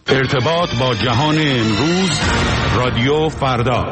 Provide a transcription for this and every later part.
ارتباط با جهان امروز، رادیو فردا.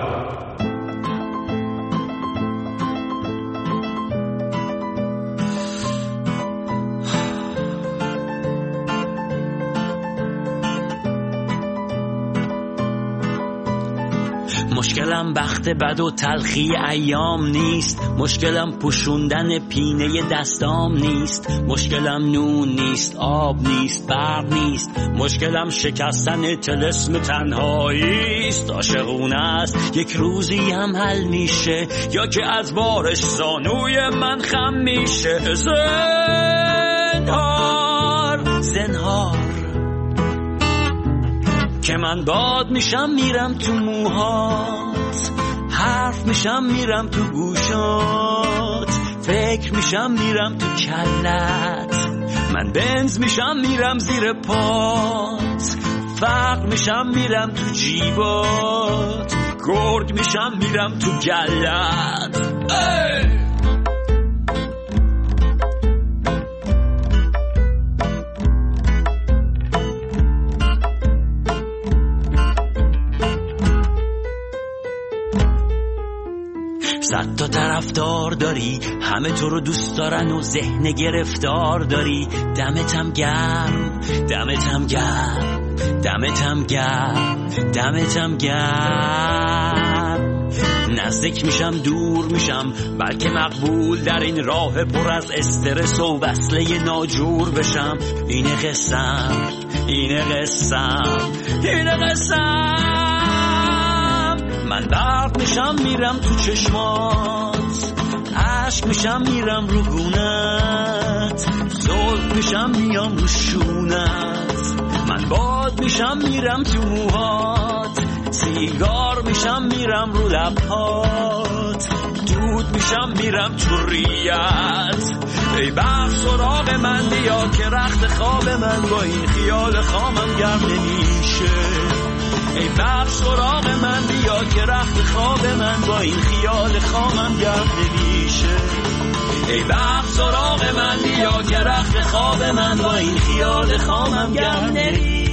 مشکلم بخت بد و تلخی ایام نیست، مشکلم پوشوندن پینه دستام نیست، مشکلم نون نیست، آب نیست، برق نیست، مشکلم شکستن طلسم تنهایی است. عاشقونه است یک روزی هم حل میشه، یا که از بارش زانوی من خم میشه. زنهار که من باد میشم میرم تو موهات، حرف میشم میرم تو گوشات، فکر میشم میرم تو کلت، من بنز میشم میرم زیر پات، فقر میشم میرم تو جیبات، گرگ میشم میرم تو گلت. صد تا طرفدار داری، همه تو رو دوست دارن و ذهن گرفتار داری. دمتم گرم، دمتم گرم، دمتم گرم، دمتم گرم. نزدیک میشم دور میشم، بلکه مقبول در این راه پر از استرس و وصله ناجور بشم. اینه قسم، اینه قسم، اینه قسم. من برق میشم میرم تو چشمات، عشق میشم میرم رو گونت، زلف میشم میام رو شونت، من باد میشم میرم تو موهات، سیگار میشم میرم رو لبهات، دود میشم میرم تو ریت. ای بخت سراغ من بیا که رخت خواب من با این خیال خامم گرم نمیشه. ای بخت سراغ من بیا که رخت خواب من با این خیال خامم گرم نمیشه. ای بخت سراغ من بیا که رخت خواب من با این خیال خامم گرم نمیشه.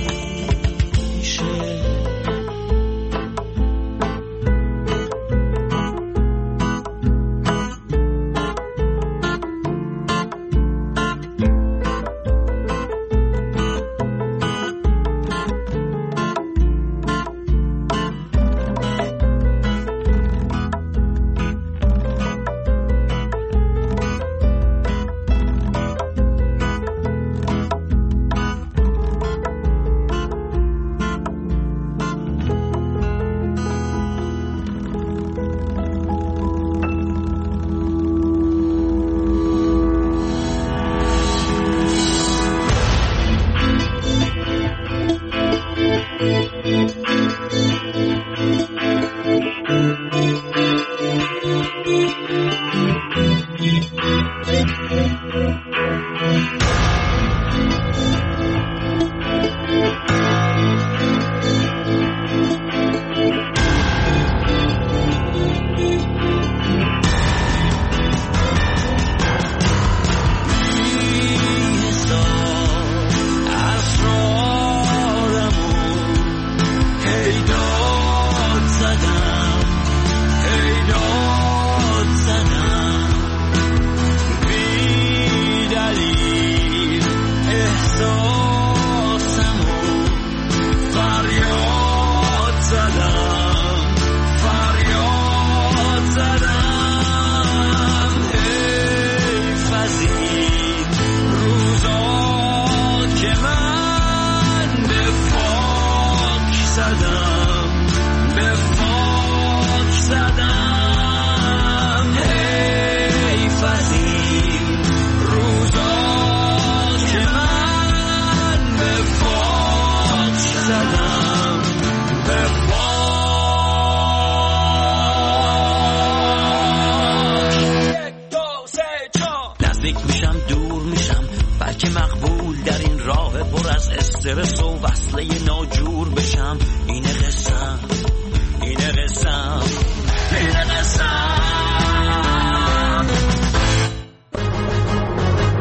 استرس و وصله ناجور بشم. اینه قسم، اینه قسم، اینه قسم.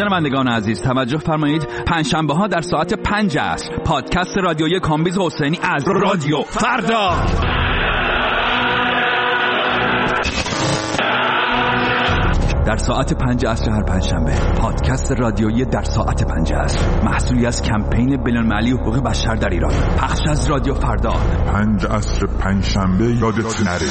شنوندگان عزیز توجه فرمایید، پنجشنبه ها در ساعت 5 عصر پادکست رادیویی کامبیز حسینی از رادیو فردا در ساعت 5 عصر هر پنجشنبه. پادکست رادیویی در ساعت 5 عصر محصولی از کمپین بین‌المللی حقوق بشر در ایران، پخش از رادیو فردا. 5 عصر پنجشنبه یادت نره.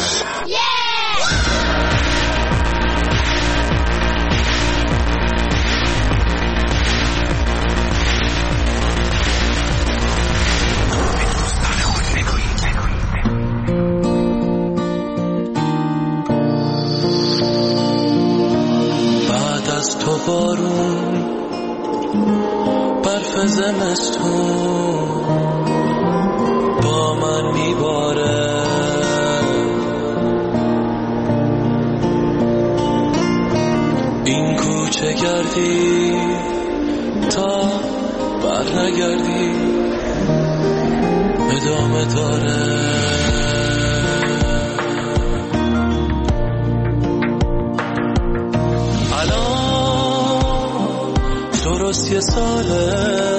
بارون برف زمستون با من میباره، این کوچه گردی تا بر نگردی ادامه داره. درست یه ساله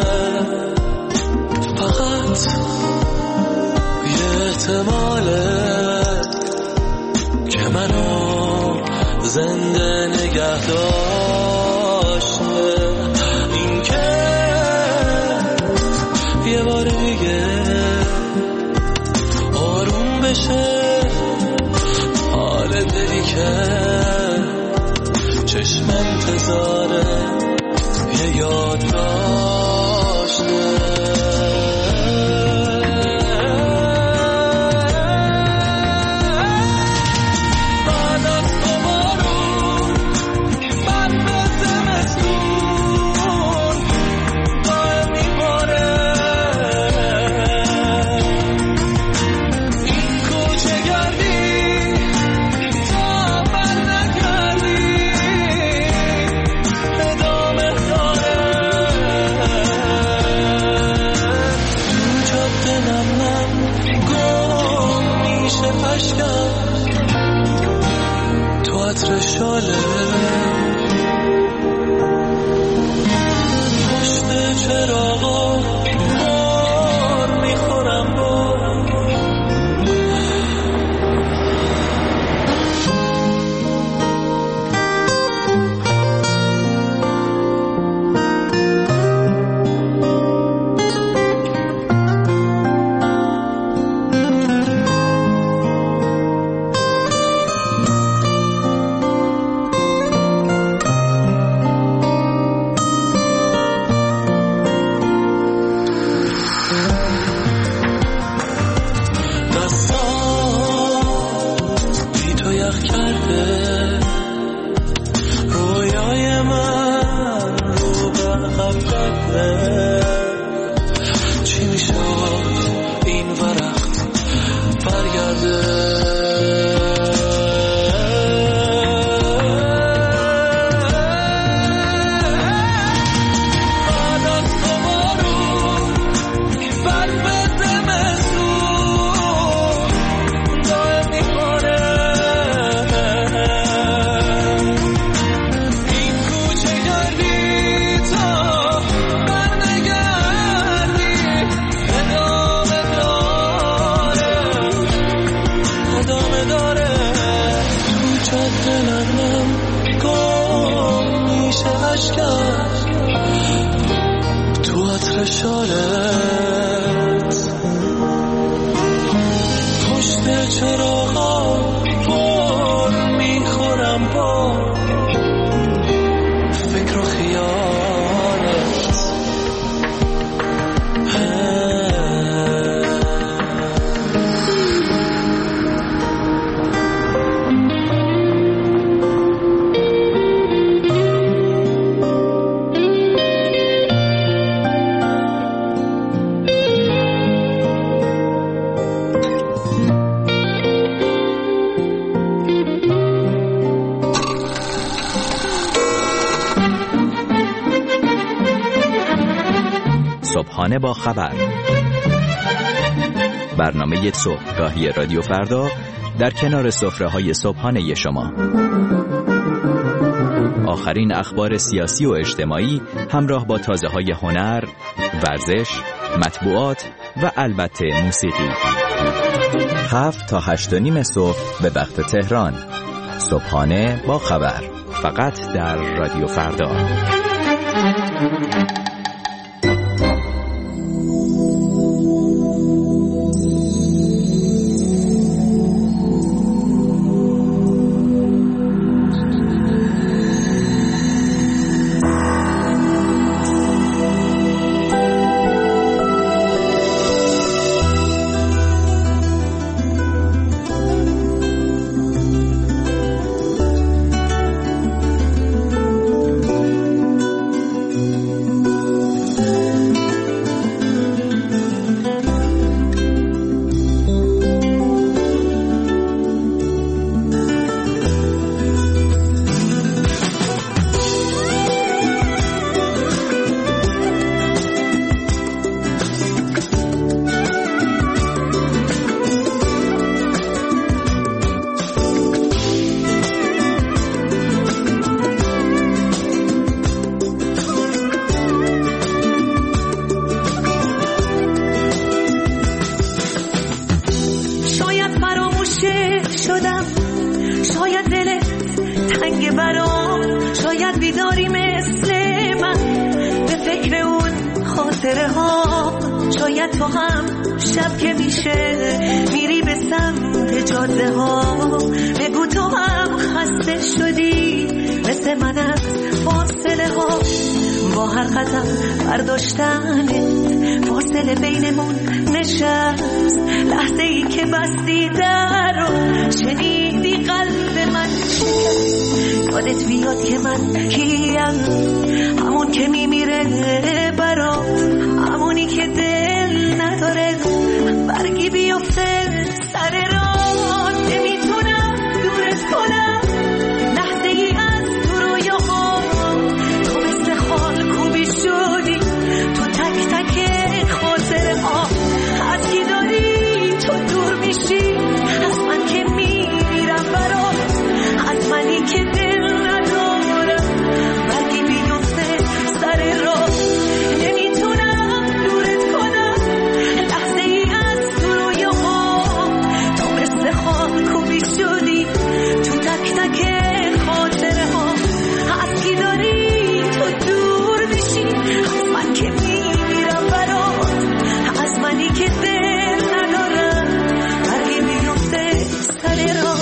فقط یه احتماله که منو زنده نگه داشته، این که یه بار دیگه آروم بشه حال دلی که چشم انتظاره یاد داشته. بعد از تو بارون برف زمستون دائم میباره، این کوچه گردی تا بر نگردی ادامه داره. تو عطر شاله پشت چراغا بار میخورم تو عطر شالت پشت چراغا بار میخورم با فکر و خیالت. صبحانه با خبر، برنامه صبحگاهی رادیو فردا در کنار سفره‌های صبحانه شما. آخرین اخبار سیاسی و اجتماعی همراه با تازه‌های هنر، ورزش، مطبوعات و البته موسیقی. 7 تا 8:30 صبح به وقت تهران. صبحانه با خبر، فقط در رادیو فردا. شاید بیداری مثل من به فکر اون خاطره ها. شاید تو هم شب که میشه میری به سمت جاده ها. بگو تو هم خسته شدی مثل من از فاصله ها. با هر قدم برداشتنت فاصله بینمون نشست. لحظه ای که بستی در رو شنیدی قلب من شکست. یادت بیاد که من کیم، همون که میمیره برات، همونی که دل نداره برگی بیفته سر راه. نمیتونم دورت کنم لحظه ای از تو رویاها. تو مثل خال کوبی شدی تو تک تک خاطره ها. از کی داری تو دور میشی از من که میمیرم برات، از منی که دل ندارم برگی بیفته سر راه. نمیتونم دورت کنم لحظه ای از تو رویاها. تو مثل خال کوبی شدی تو تک تک خاطره ها. از کی داری تو دور میشی از من که میمیرم برات، از منی که دل ندارم برگی بیفته سر راه.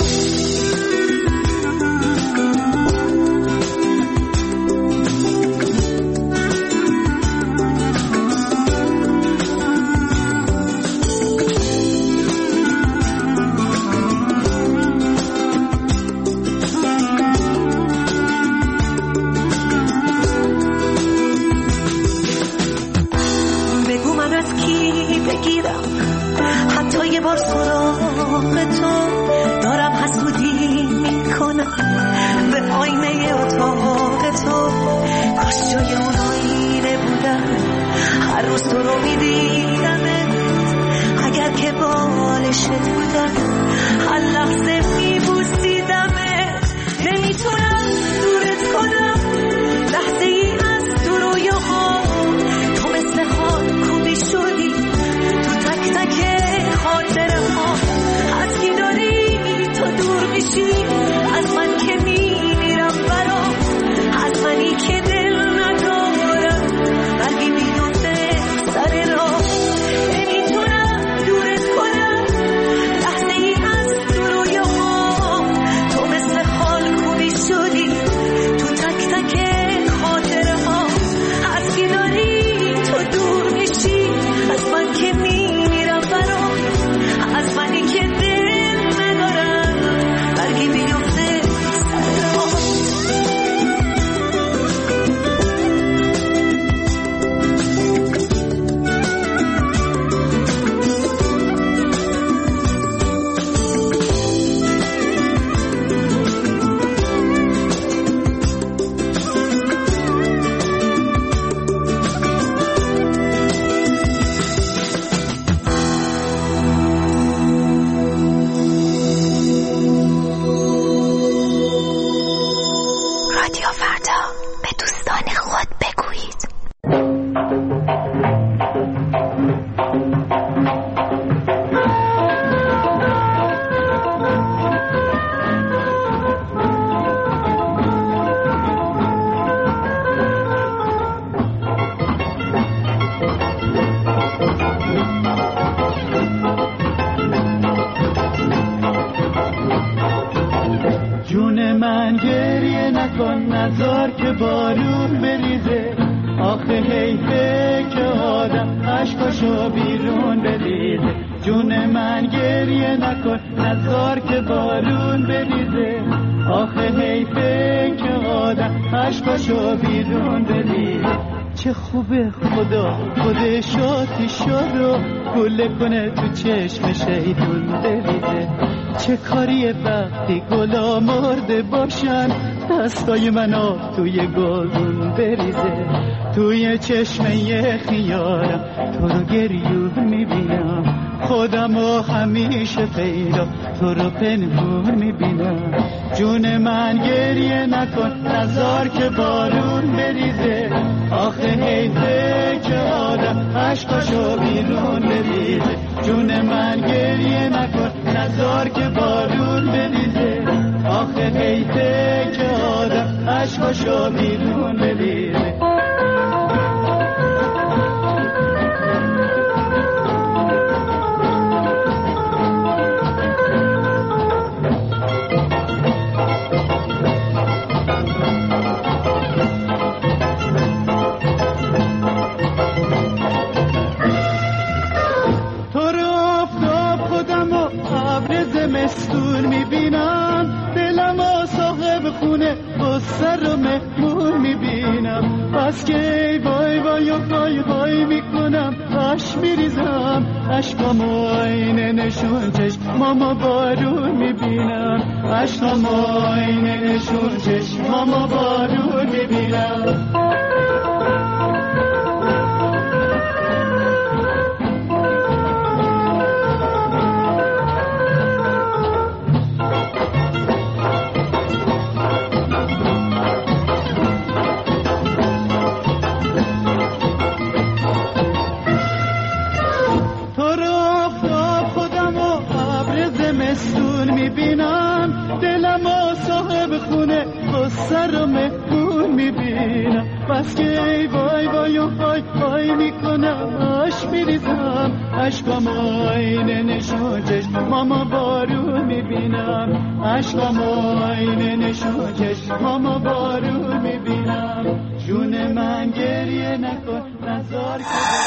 بگو من از کی بگیرم حتی یه بار سراغ تو. دارم حسودی میکنم به آینه اتاق تو. کاش جای اون آینه بودم هر روز تو رو میدیدمت. اگر که بالشت بودم هر لحظه میبوسیدمت. نمیتونم دورت کنم لحظه ای از تو رویاها. تو مثل خال کوبی شدی تو تک تک خاطره ها. از کی داری تو دور میشی از من که میمیرم برات، از منی که دل ندارم برگی بیفته سر راه. نمیتونم دورت کنم لحظه ای از تو رویاها. بارون بریزه. آخه حیفه که آدم عشقاشو بیرون بریزه. جون من گریه نکن نذار که بارون بریزه. آخه حیفه که آدم عشقاشو بیرون بریزه. چه خوبه خدا خودش آتیشا رو گله کنه تو چشم شیطون بریزه. چه کاریه وقتی گلا مرده باشن دستای من آب توی گلدون بریزه. توی چشمه خیارم تو رو گریون میبینم. خودمو همیشه پیدا تو رو پنهون میبینم. جون من گریه نکن نذار که بارون بریزه. آخه حیفه که آدم عشقاشو بیرون بریزه. جون من گریه نکن نذار که بارون بریزه. آخه حیفه که آدم عشقاشو بیرون بریزه. زمستون میبینم دلم و صاحب خونه بسر و مهمون میبینم. بس که ای وای وای و وای وای میکنم باش میریزم. عشقم و آینه نشون چشمامو بارون میبینم. عشقم و آینه نشون چشمامو بارون میبینم. سر و مهمون میبینم. بس که ای وای وای و وای وای میکنم آش میریزم. عشقم آینه نشون چشمامو بارون میبینم. عشقم آینه نشون چشمامو بارون میبینم. جون من گریه نکن نذار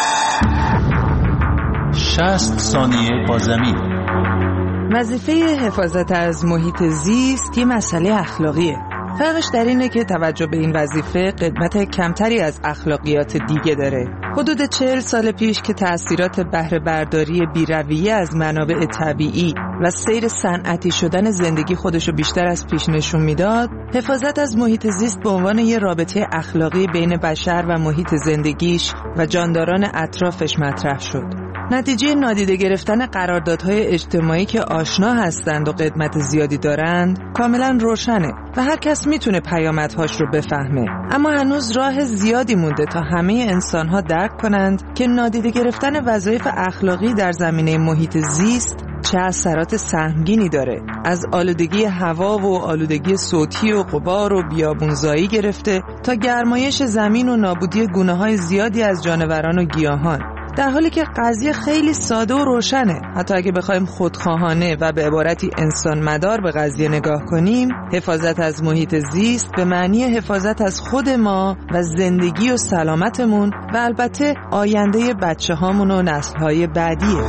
که 60 ثانیه با زمین. وظیفه حفاظت از محیط زیست یه مسئله اخلاقیه. فرقش در اینه که توجه به این وظیفه قدمت کمتری از اخلاقیات دیگه داره. حدود 40 سال پیش که تأثیرات بهره برداری بی‌رویه از منابع طبیعی و سیر صنعتی شدن زندگی خودشو بیشتر از پیش نشون میداد، حفاظت از محیط زیست به عنوان یه رابطه اخلاقی بین بشر و محیط زندگیش و جانداران اطرافش مطرح شد. نتیجه نادیده گرفتن قراردادهای اجتماعی که آشنا هستند و قدمت زیادی دارند کاملا روشنه و هر کس میتونه پیامدهاش رو بفهمه. اما هنوز راه زیادی مونده تا همه انسانها درک کنند که نادیده گرفتن وظایف اخلاقی در زمینه محیط زیست چه اثرات سهمگینی داره. از آلودگی هوا و آلودگی صوتی و غبار و بیابونزایی گرفته تا گرمایش زمین و نابودی گونه‌های زیادی از جانوران و گیاهان. در حالی که قضیه خیلی ساده و روشنه. حتی اگه بخوایم خودخواهانه و به عبارتی انسان مدار به قضیه نگاه کنیم، حفاظت از محیط زیست به معنی حفاظت از خود ما و زندگی و سلامتمون و البته آینده بچه هامون و نسل‌های بعدیه.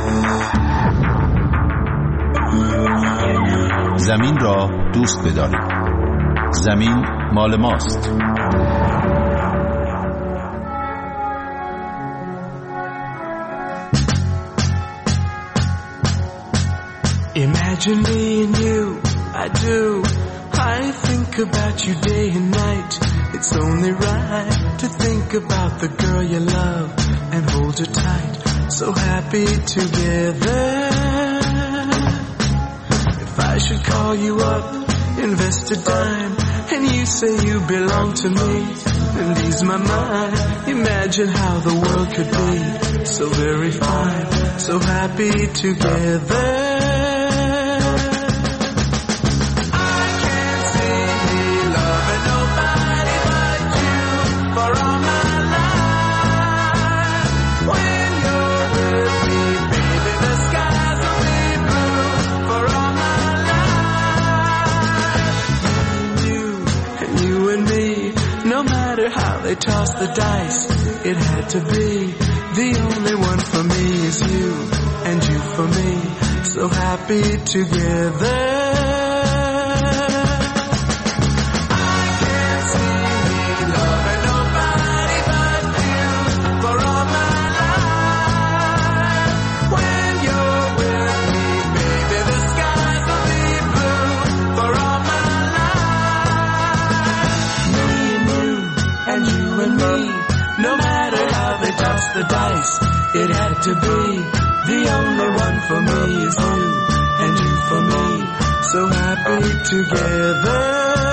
زمین را دوست بدارید. زمین مال ماست. Imagine me and you, I do. I think about you day and night. It's only right to think about the girl you love and hold her tight. So happy together. If I should call you up, invest a dime, and you say you belong to me, and ease my mind. Imagine how the world could be so very fine, so happy together. No matter they toss the dice. It had to be. The only one for me is you, and you for me. So happy together. I can't see me loving nobody but you for all my life. When you're with me, baby, the skies will be blue for all my life. Me and you, and you and me. No matter how they toss the dice, it had to be. The only one for me is you, and you for me. So happy together.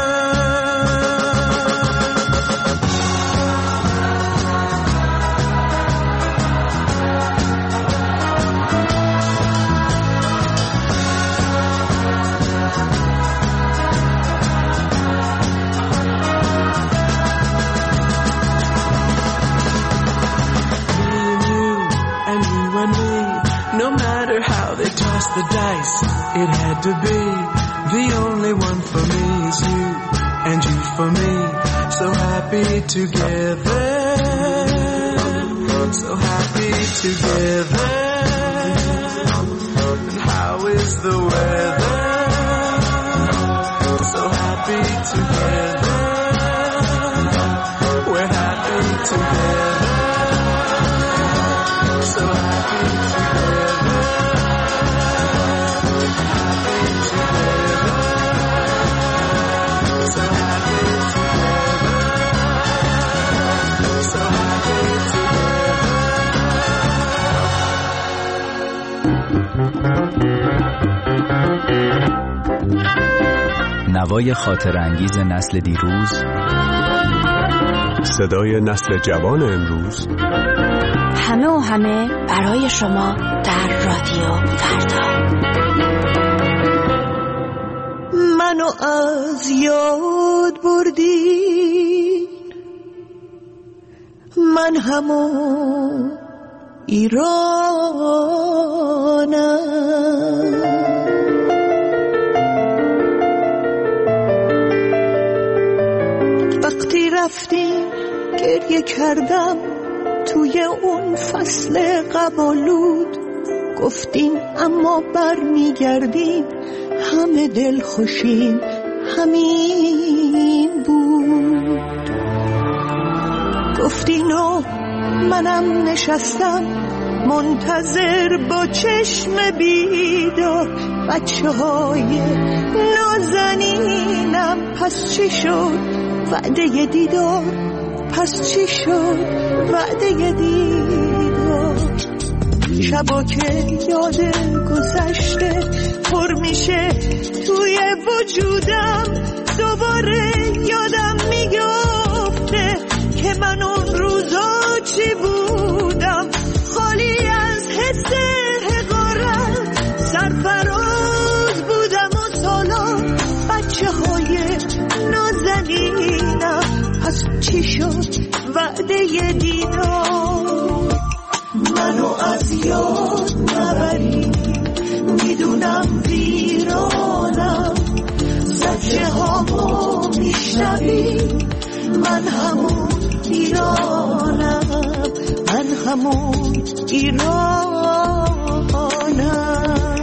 The dice, it had to be. The only one for me is you, and you for me. So happy together. So happy together. And how is the weather? So happy together. We're happy together. So happy together. نوای خاطر انگیز نسل دیروز، صدای نسل جوان امروز، همه و همه برای شما در رادیو فردا. منو از یاد بردی، من همون ایرانم. وقتی رفتیم گریه کردم توی اون فصل قبالود. گفتین اما بر میگردین همه دل خوشین همین بود. گفتین و منم نشستم منتظر با چشم بیدار. بچه های نازنینم پس چی شد وعده دیدار؟ پس چی شد وعده دیدار؟ شبا که یاد گذشته پر میشه توی وجودم، دوباره یادم میگفته که من اون روزا چی بودم. خالی از حس حقارت سرفراز بودم و سالا بچه های نازنینم. پس چی شد وعده دیدار؟ منو از یاد نبری، میدونم ویرانم. زجه هامو میشنوی، من همون ایرانم، من همون ایرانم.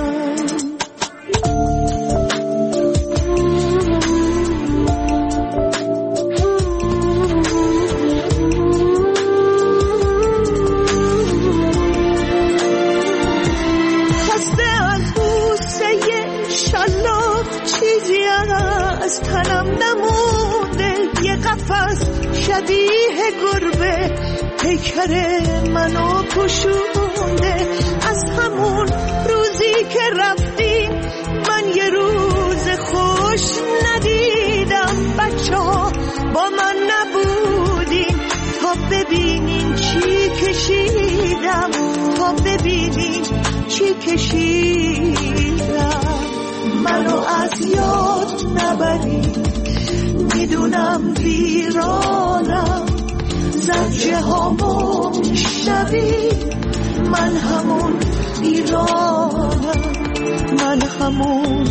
از تنم نمونده یه قفس شبیه گربه، پیکر منو پوشونده. از همون روزی که رفتیم من یه روز خوش ندیدم. بچه ها با من نبودین تا ببینین چی کشیدم، تا ببینین چی کشیدم. منو از یاد نبری، میدونم ویرانم. زجه هامو میشنوی، من همون ایرانم، من همون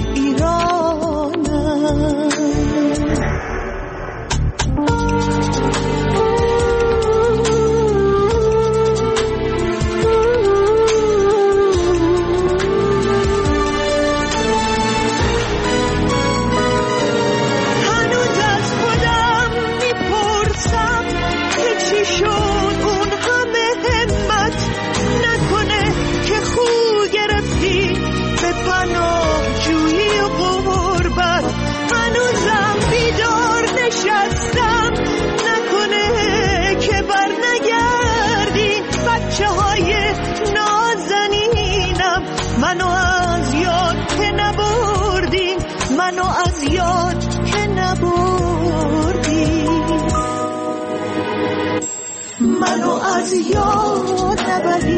ایرانم. یاد نبری،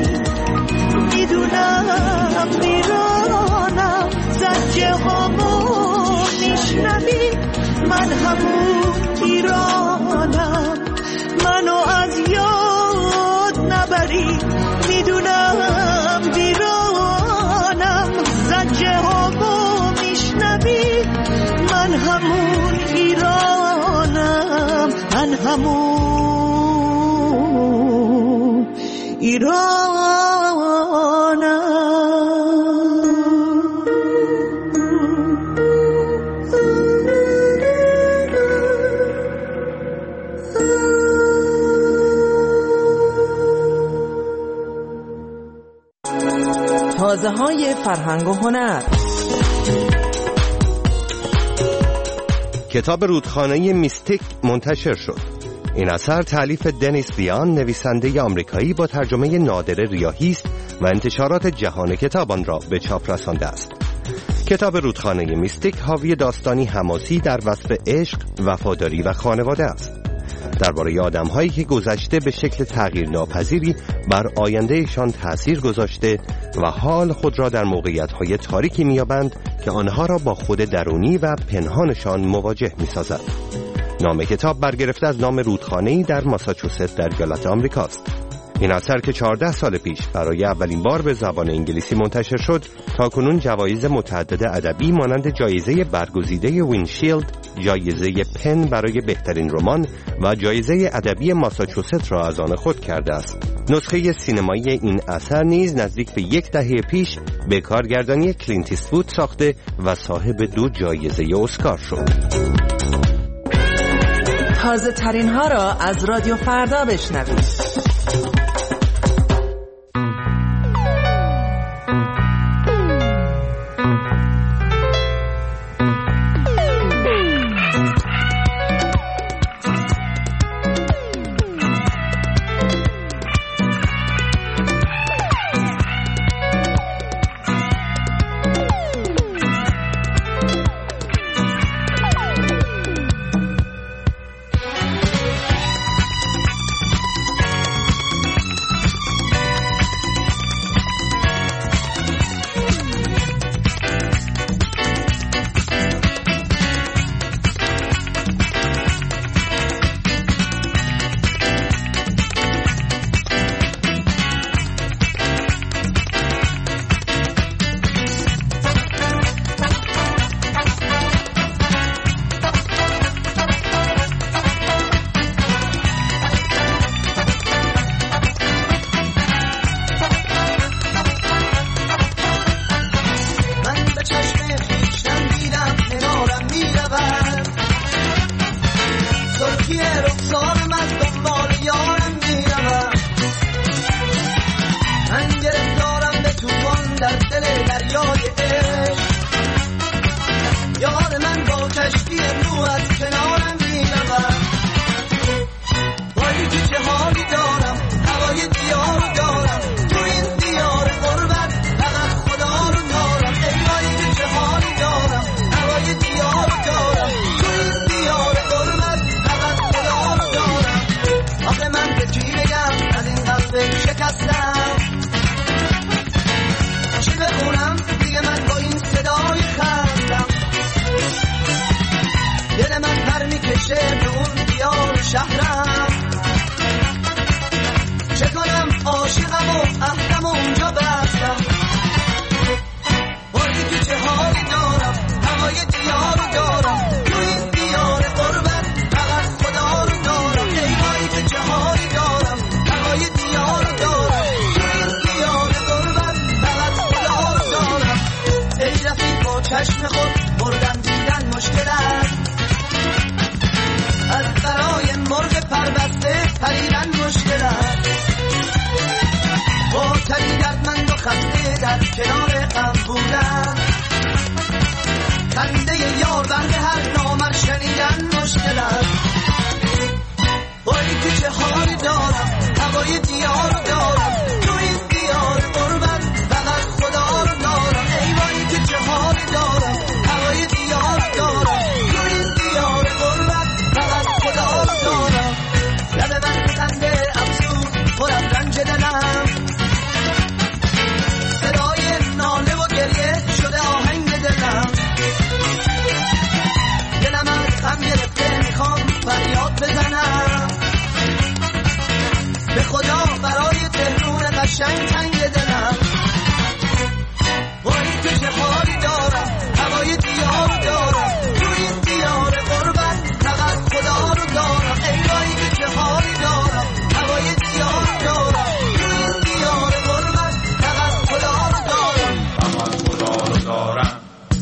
میدونم میرانم زجه هامو میشنوی، من همون ایرانم، منو از یاد نبری، میدونم ویرانم زجه هامو میشنوی، من همون ایرانم، من همون ایرانم. تازه‌های فرهنگ و هنر. کتاب رودخانه میستیک منتشر شد. این اثر تألیف دنیس دیان، نویسنده آمریکایی با ترجمه نادر ریاحی است و انتشارات جهان کتاب آن را به چاپ رسانده است. کتاب رودخانه میستیک حاوی داستانی حماسی در وصف عشق، وفاداری و خانواده است. درباره آدم‌هایی که گذشته به شکل تغییر ناپذیری بر آیندهشان تأثیر گذاشته و حال خود را در موقعیت‌های تاریکی می‌یابند که آنها را با خود درونی و پنهانشان مواجه می‌سازد. نام کتاب برگرفته از نام رودخانه‌ای در ماساچوست در ایالات آمریکاست. این اثر که 14 سال پیش برای اولین بار به زبان انگلیسی منتشر شد، تاکنون جوایز متعدد ادبی مانند جایزه برگزیده وینشیلد، جایزه پن برای بهترین رمان و جایزه ادبی ماساچوست را از آن خود کرده است. نسخه سینمایی این اثر نیز نزدیک به 10 دهه پیش به کارگردانی کلینت ایستوود ساخته و صاحب 2 جایزه اسکار شد. تازه ترین ها را از رادیو فردا بشنوید. تنگ دلم وای تو چه حالی دارم هوای دیار دارم روی این دیار غربت فقط خدا رو دارم ای وای تو چه حالی دارم هوای دیار دارم روی این دیار غربت فقط خدا رو دارم فقط خدا رو دارم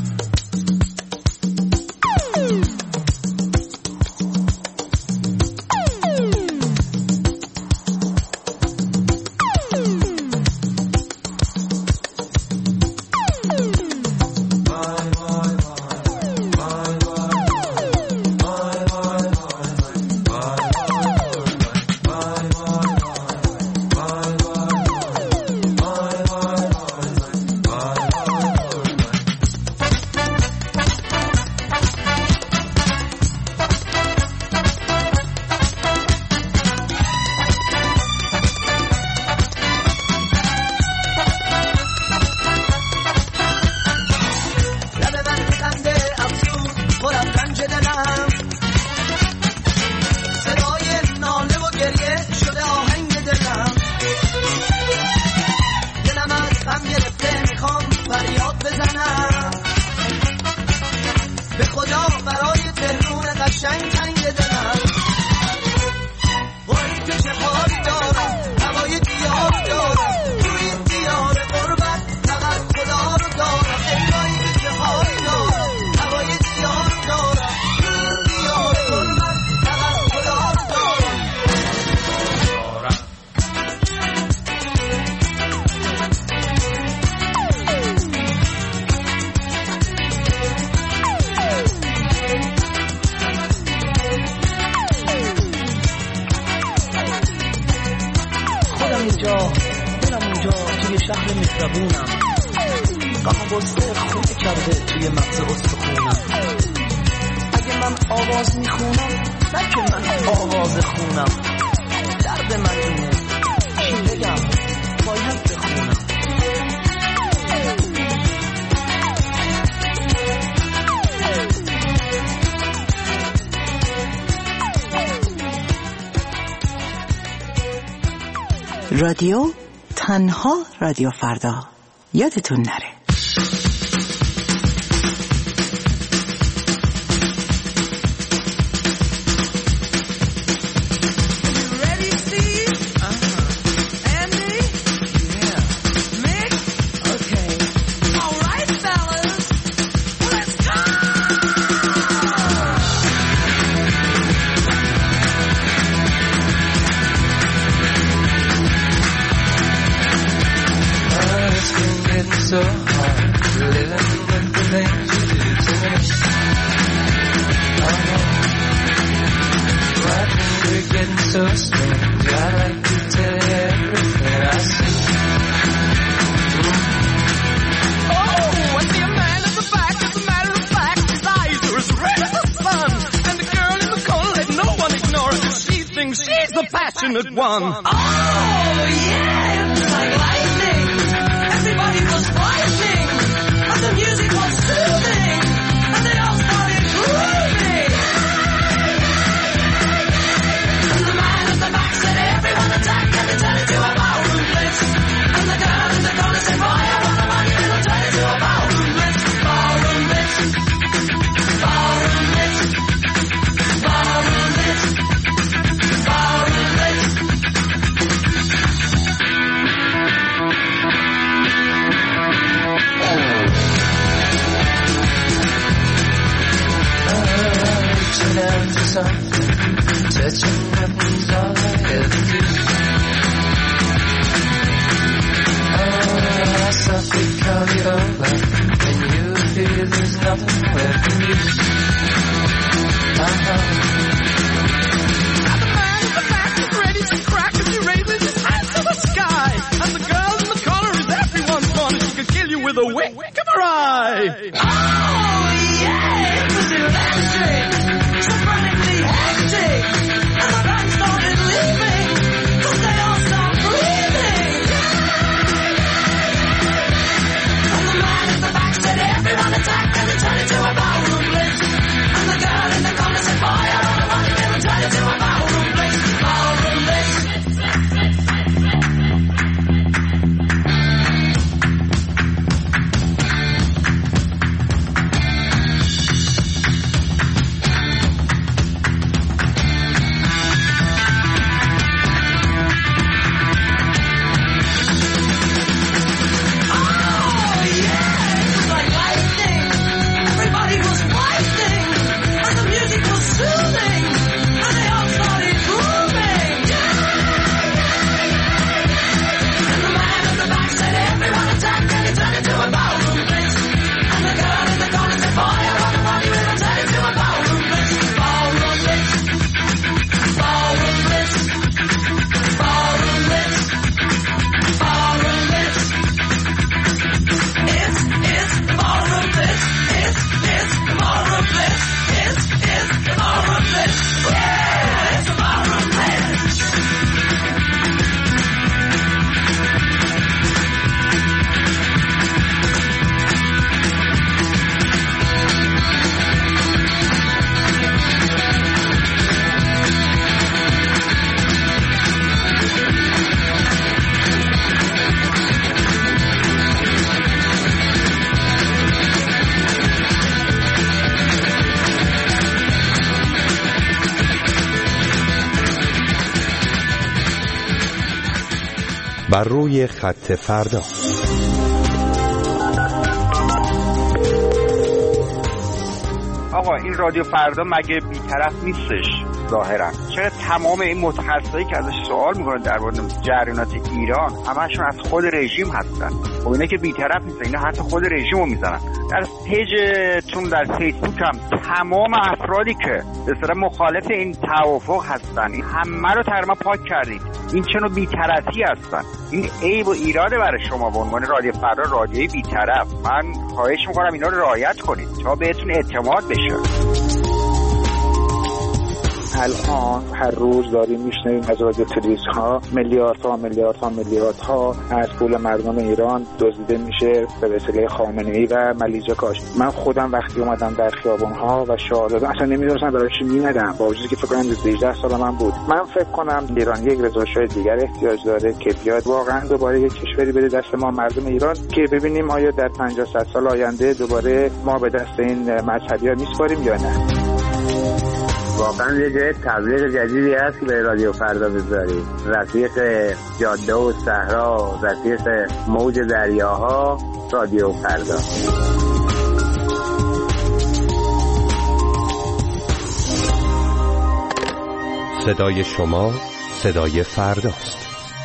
رادیو تنها رادیو فردا یادتون نره. One. Oh, yeah, it was like lightning. Everybody was fighting, and the music was soothing, and they all started grooving. And the man at the back said, everyone attack, and they turned it to a ballroom blitz. And the girl in the corner said, fire on the money, and they'll turn it to a ballroom blitz. Ballroom blitz. Ballroom blitz. Ballroom blitz. Ballroom blitz. Down to something, touching nothing's all I ever do. Oh, I softly call you over when you feel there's nothing left in you. And the man in the back is ready to crack as he raises his hands to the sky. And the girl in the corner is everyone's gone. She could kill you with a wink of her eye. Oh, yeah, it was electric. Frantically hectic, and the band started leaving, 'cause they all stopped breathing. And the man at the back said, everyone attack, and they turned it to a ballroom blitz. And the girl in the corner said, fire on the money, and they turned it to a ballroom blitz. Ballroom blitz. بر روی خط فردا. آقا این رادیو فردا مگه بی‌طرف نیستش؟ ظاهرا چرا تمام این متخصصایی که ازش سوال میکنن در مورد جریانات ایران همشون از خود رژیم هستن؟ خب اینا که بی‌طرف نیستن، اینا حتی خود رژیم رو میزنن. در پیجتون در فیسبوک هم تمام افرادی که به اصطلاح مخالف این توافق هستن همه رو تقریبا پاک کردید. این چه نوع بی‌طرفی هستن؟ این عیب و ایراده برای شما به عنوان رادیو فردا، رادیوی بی‌طرف. من خواهش میکنم اینا رو رعایت کنید تا بهتون اعتماد بشه. الان هر روز داریم میشنویم از رادیو تلویزیون‌ها میلیاردها از پول مردم ایران دزدیده میشه به وسیله خامنه‌ای و ملیجه کاش. من خودم وقتی اومدم در خیابان‌ها و شعار دادم اصلا نمی‌دونستم برای چی می‌مدم، با وجودی که فکر کنم 18 سال من بود. من فکر کنم ایران یک رضا شاه دیگر احتیاج داره که بیاد واقعا دوباره یک کشوری بده دست ما مردم ایران که ببینیم آیا در 50-100 سال آینده دوباره ما به دست این مذهبی‌ها میسپاریم یا نه. واقعا یه جای تبلیغ جدیدی هست که به رادیو فردا بذارید. رفیق جاده و صحرا، رفیق موج دریاها، رادیو فردا. صدای شما صدای فرداست.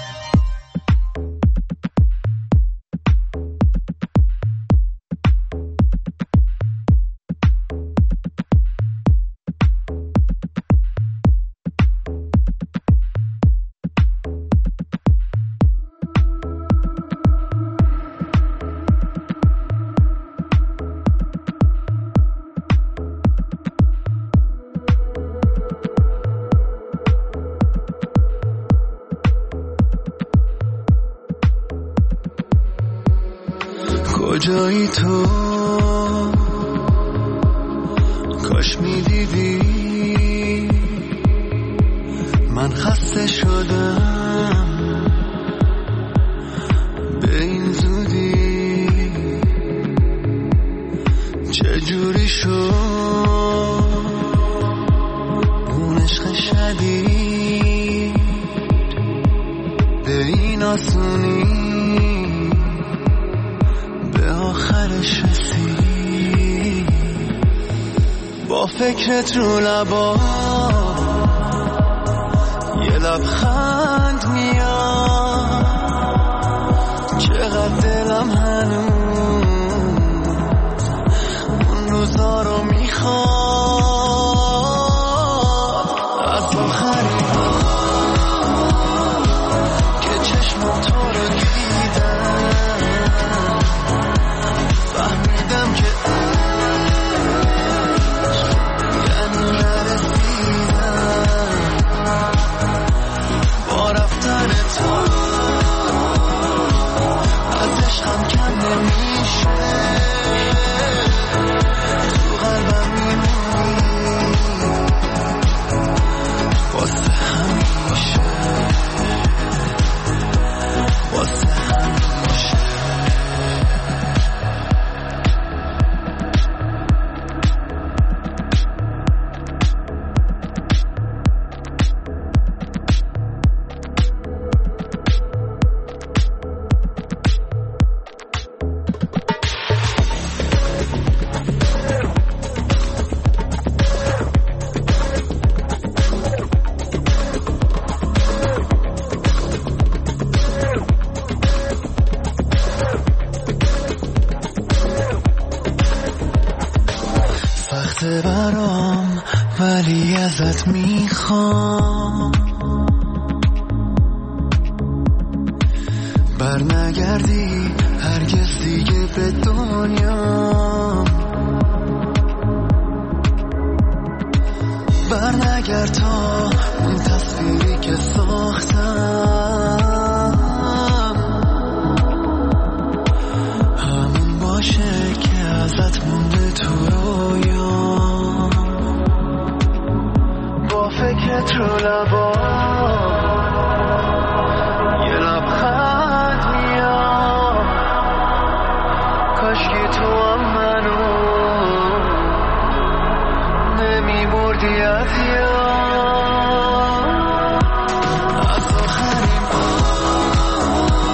کجایی تو کاش میدیدی من خسته شدم به این زودی چجوری شد اون عشق شدید به این آسونی آخرش رسید با فکرت رو لبا یه لبخند میاد چقدر دلم هنوز اون روزا رو میخواد از آخرین که چشمم تو رو دیدم فهمیدم که یعنی نرسیدم با رفتن تو از عشقم کم نمیشه تو قلبم میمونی واسه همیشه واسه همیشه. برام ولی ازت میخوام برنگردی هرگز دیگه به دنیا برنگرد تا اون تصویری که ساختم همون باشه که ازت مونده تو رویا با فکرت رو لبا یه لبخند میاد کاشکی تو هم منو نمیبردی از یاد از آخرین بار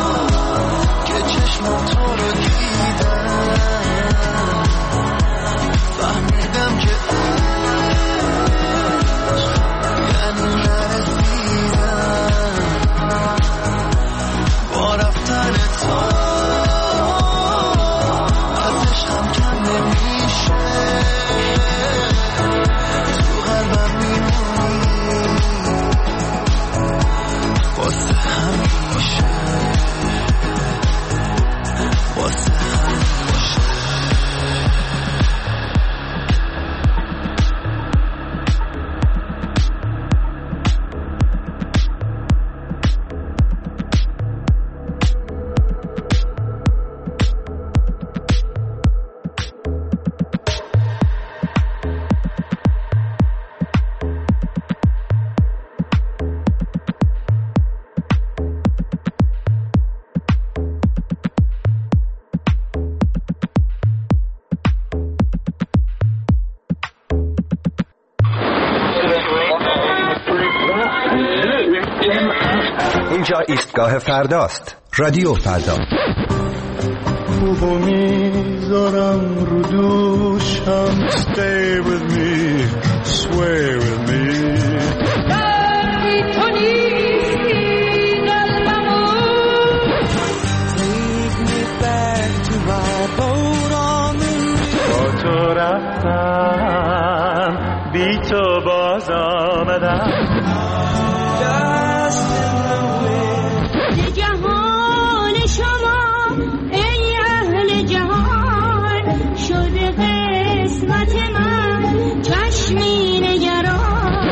اینجا ایستگاه فرداست. رادیو فردا. خوبو میذارم رو دوشم. Stay with me, sway with me. دردی تو نیستی قلبمو. Take me back to my boat on the river. با تو رفتم بی تو باز آمدم. جهان شما ای اهل جهان شده قسمت من چشمی نگران.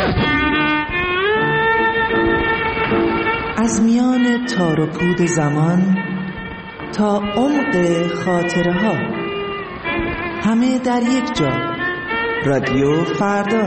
از میان تار و پود زمان تا عمق خاطره ها، همه در یک جا. رادیو فردا.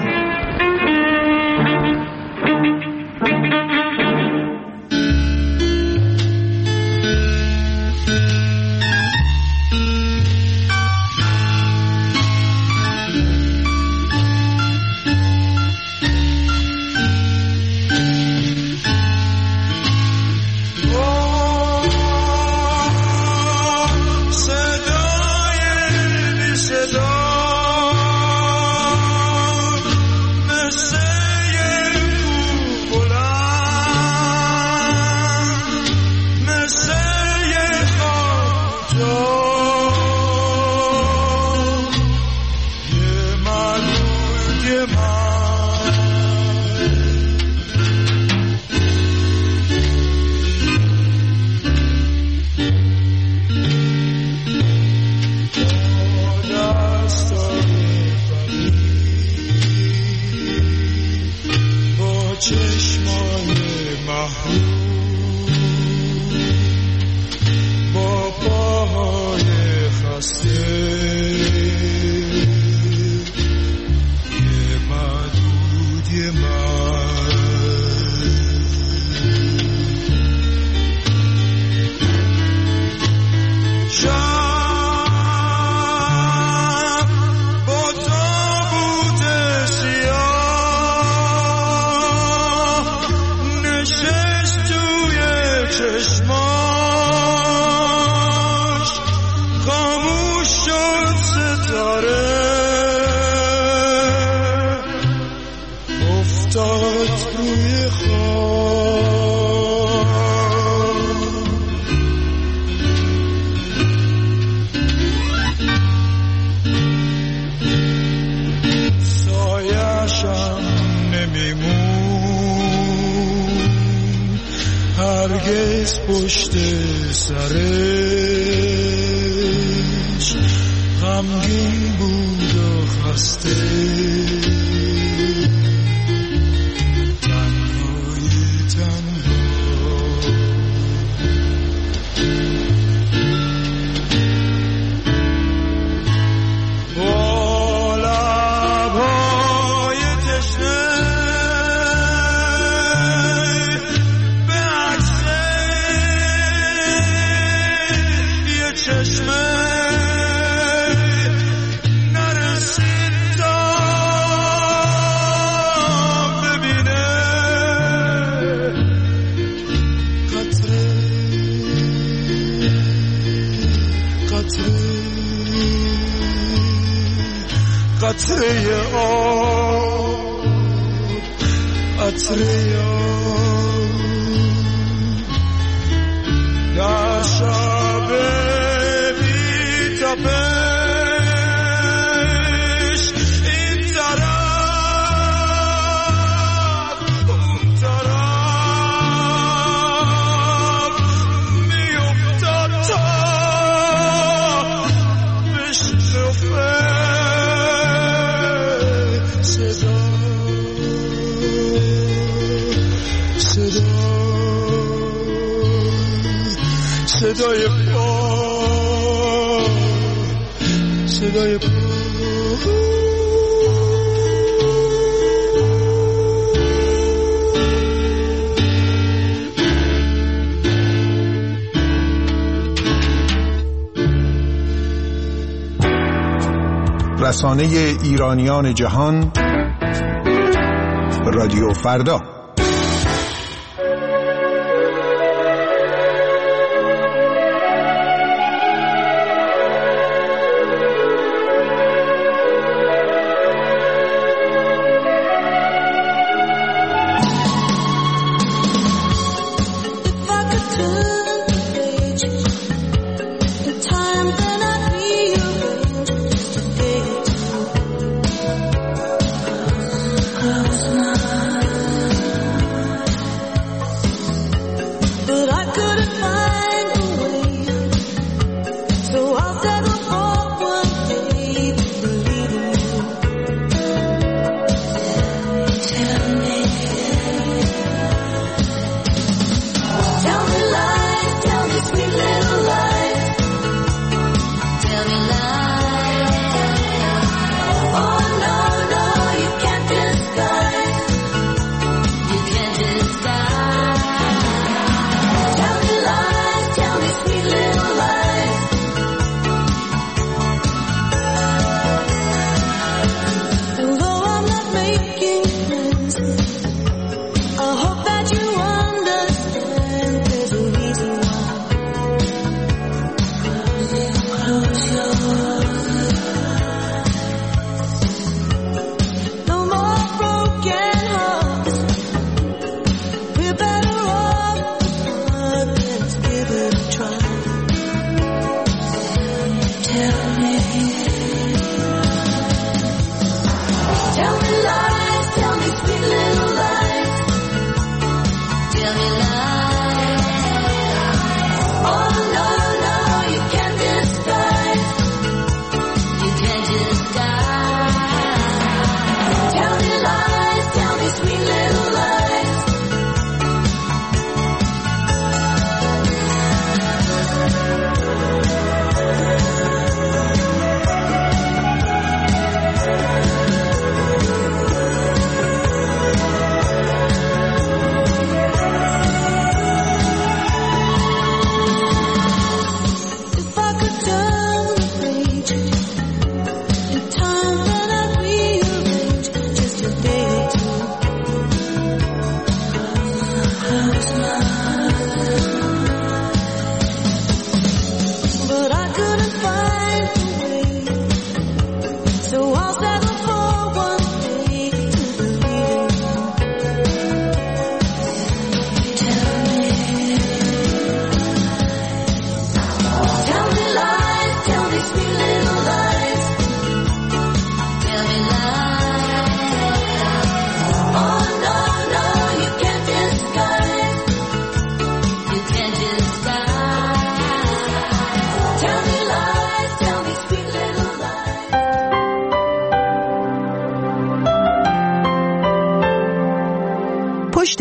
پشت سرش غمگین بود و خسته تنهای تنها با لبهای تشنه چشمه نرسید تا ببینه قطره قطره قطره آب قطره آب در شب تپش این طرف اون طرف میافتاد تا بشنفه صدا صدا صدای صدای رسانه ایرانیان جهان رادیو فردا.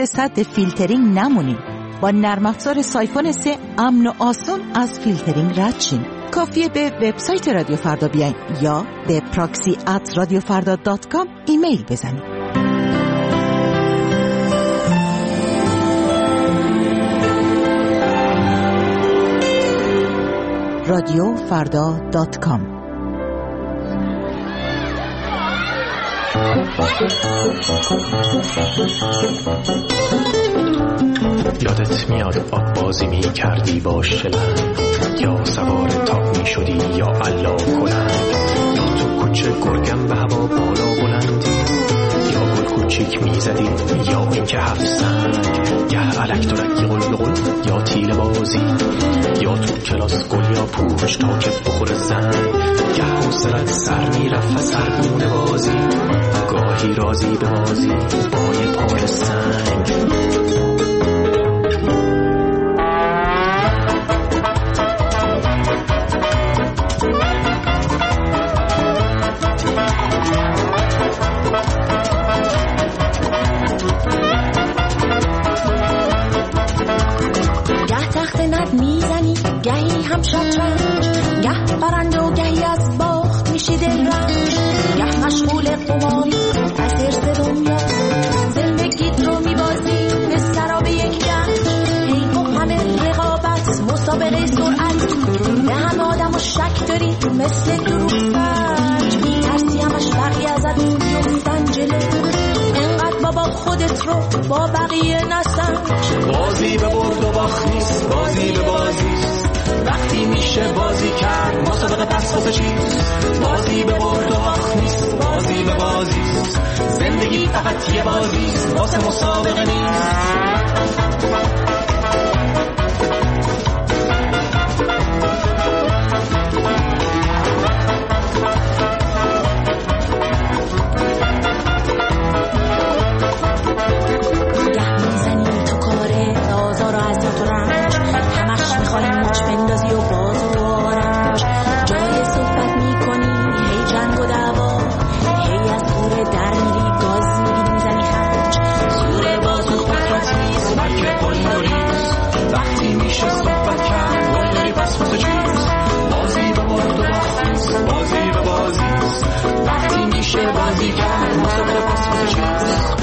دنبال سد فیلترینگ نمونید. با نرم افزار سایفون 3 امن و آسون از فیلترینگ رد شین. کافیه به وبسایت رادیو فردا بیاین یا به proxy@radiofarda.com ایمیل بزنید. radiofarda.com. یادت میاد آب بازی می کردی با شلنگ، یا سوار تاق می شدی یا علا کنند، یا تو کوچه گرگم به هوا بالا بلندی، یا گل کوچیک می زدی یا اینکه هفت سنگ، گه علک درکی قل یا تیر بازی، یا تو کلاس گل یا پوش تا که بخور زنگ، گه حوصلت سر می رفت سرگونه بازی، گاهی رازی به بازی با یه پای سنگ. گهی هم شطرنج، گه برنده و گهی از باخت میشی دل رنج، گه مشغول قماری از حرص دنیا، زندگیت رو میبازی به سراب یک گنج، هی با همه رقابت مسابقه سرعت، به همه آدم و شک داری مثل دروغ سنج، میترسی همش بقیه ازت بیفتن جلو، انقدر بابا خودت رو با بقیه نسنج. بازی به برد و باخت نیست، بازی به بازیست، وقتی میشه بازی کرد مسابقه پس واسه چیست، بازی به برد و باخت نیست، بازی به بازیست، زندگی فقط یه بازیست واسه مسابقه نیست. بازی کرد مسابقه پس واسه چیست.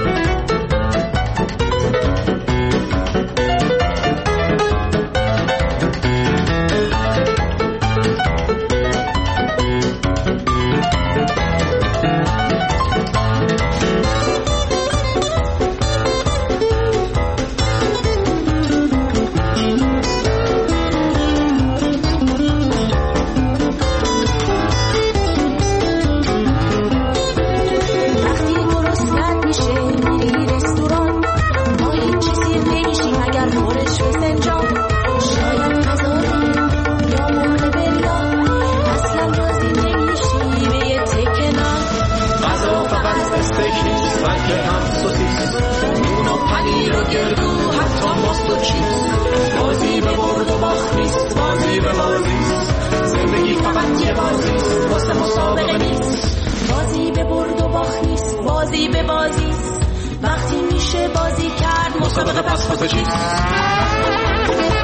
بازی به برد و باخت نیست، بازی به بازیست، زندگی فقط یه بازیست واسه مسابقه نیست. بازی به برد و باخت نیست، بازی به بازیست، وقتی میشه بازی کرد مسابقه پس واسه چیست.